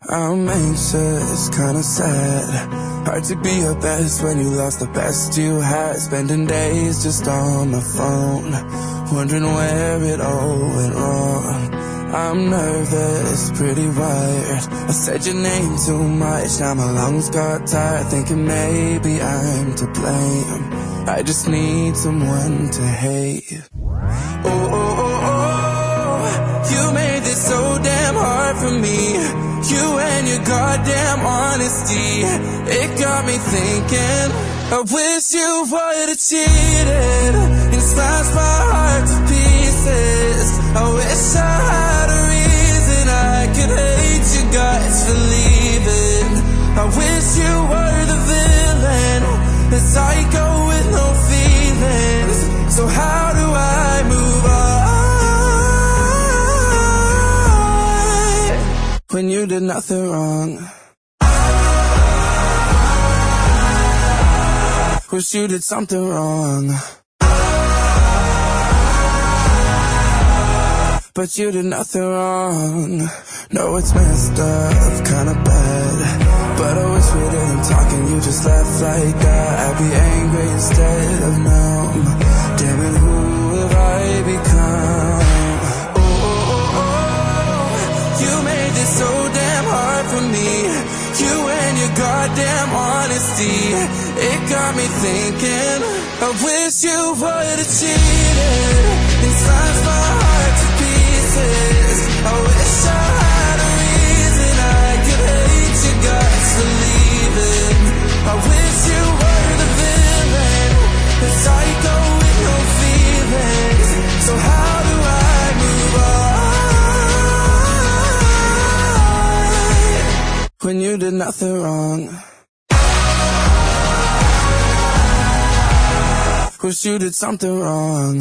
I'm anxious, kinda sad. Hard to be your best when you lost the best you had. Spending days just on my phone, wondering where it all went wrong. I'm nervous, pretty wired. I said your name too much, now my lungs got tired. Thinking maybe I'm to blame. I just need someone to hate. Oh, oh, oh, oh, you made this so damn hard for me. You and your goddamn honesty, it got me thinking, I wish you would've cheated and slashed my heart to pieces. I wish I had a reason I could hate you guys for leaving. I wish you were the villain, the psycho with no feelings. So how do I move on when you did nothing wrong? Wish you did something wrong, but you did nothing wrong. No, it's messed up, kinda bad, but I wish we didn't talk and you just left like that. I'd be angry instead of numb. Damn it, who have I become? Oh, oh, oh, oh. You made this so damn hard for me. You and your goddamn honesty, it got me thinking, I wish you would've cheated and slashed my heart to pieces. I wish I had a reason I could hate you guys for leaving. I wish you were the villain, the psycho with no feelings. So how do I move on when you did nothing wrong? Wish you did something wrong,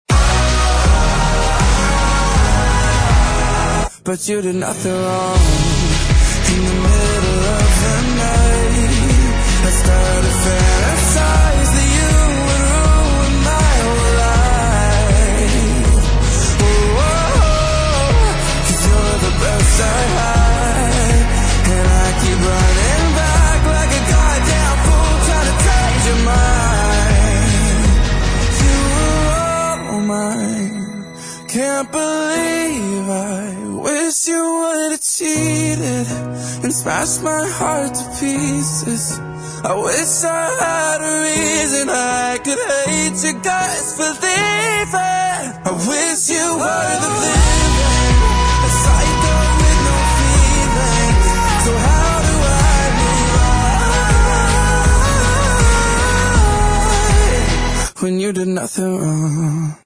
but you did nothing wrong. In the middle of the night, I started fantasize that you would ruin my whole life. Oh, oh, oh, 'cause you're the best I had, and I keep running back like a goddamn fool trying to change your mind. You were all mine. Can't believe I wish you would've cheated and smashed my heart to pieces. I wish I had a reason I could hate you guys for leaving. I wish you were the villain, a psycho with no feelings. So how do I move on when you did nothing wrong?